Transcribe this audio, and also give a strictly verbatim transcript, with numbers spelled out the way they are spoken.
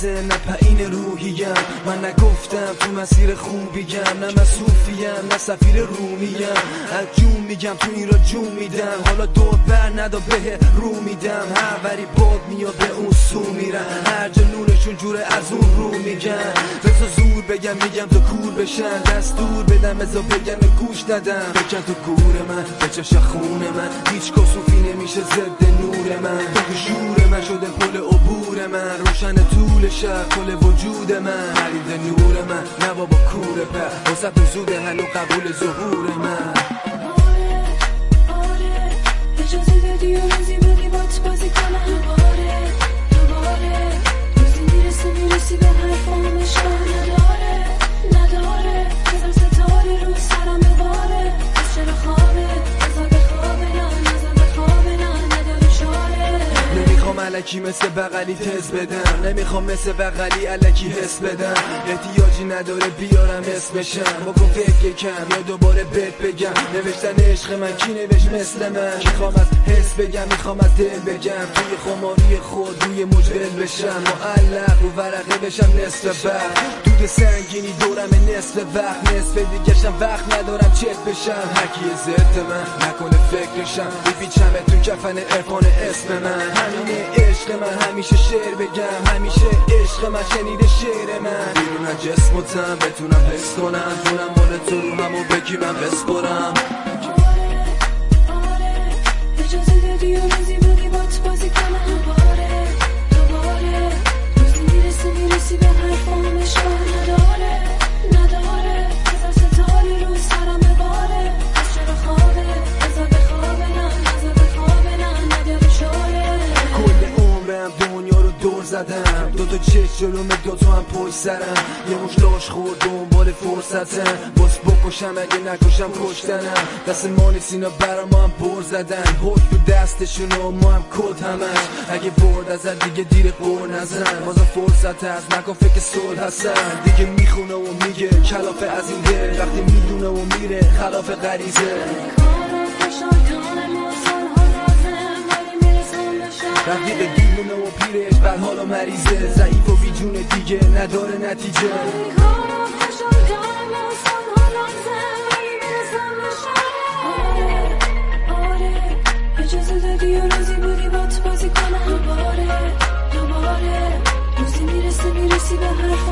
نه پایین روحیم. من نگفتم تو مسیر خوبیم، نه مسوفیم نه سفیر رومیم. از جون میگم تو این را جون میدم، حالا دور بر ندا به رو میدم. هر وری باد میاد به اون سو میرم، هر جا نورشون جوره از اون رو میگن. بذار زور بگم میگم تو کور بشن، دستور بدم بذار بگم گوش ندم. بکن تو گور من بچش خون من، هیچ کسوفی نمیشه ضد نور من. تو شور من شده پل عبور من، روشن طول شب کل وجود من. خرید نور من نه بابا کوره پر، وسط زوده هنو قبول ظهور من. آره آره اجازه دادی و روزی بدی بات بازی کنم. دوباره دوباره روزی میرسه میرسی به حرفام اشکال نداره نداره. بذار ستاره رو سرم بباره، از چرا خوابه بذار بخوابه نه نظر بخوابه نه نداره شاره. نمیخوام علکی مثل بغلی تز بدم، نمیخوام مثل بغلی علکی حس بدم. احتیاجی نداره بیارم اسمشم، بکن فکر کم یا دوباره بهت بگم. نوشتن عشق من کی نوشت مثل من؟ میخوام از حس بگم میخوام از دل بگم، توی خماری خود روی مجبل بشم. معلق رو ورقه بشم نصف وقت، دود سنگینی دورم نصف وقت. نصف دیگه‌شم وقت ندارم چت بشم. هرکی ضد من نکنه فکرشم، بپیچم تو کفن عرفان اسم من. همینه عشق من همیشه شعر بگم، همیشه عشق من شنیده شعر من. بیرون از جسم و تن بتونم حس کنم، جونم مال تو رو همو بگی من بسپرم. آره آره اجازه دادی و روزی بدی بات بازی کنم. دوباره دوباره روزی میرسه میرسی به حرفام اشکال نداره نداره. بذار ستاره رو سرم بباره، از چرا خوابه بذار بخوابه نه نظر بخوابه نه نداره شاره. کل عمرم دنیا رو دور زدم، دوتا چشم جلوم دوتا هم پشت سرم. یه مش لاش خورد دنبال فرصتم، باز بکشم اگه نکشم کشتنم. دست ما نیست اینا برا ما هم بر زدن، حکم تو دستشون و ما هم کد همش. اگه برد ازت دیگه دیر قور نزن، بازا فرصت هست نکن فکر صلح هستن. دیگه میخونه و میگه کلافه از این دل، وقتی میدونه و میره خلاف غریزه. رفیق دیوونه و پیرش بر حال و مریضه، ضعیف و بیجونه دیگه نداره نتیجه. اجازه دادی و روزی بودی بات بازی کنم. دوباره دوباره روزی میرسه میرسی به حرف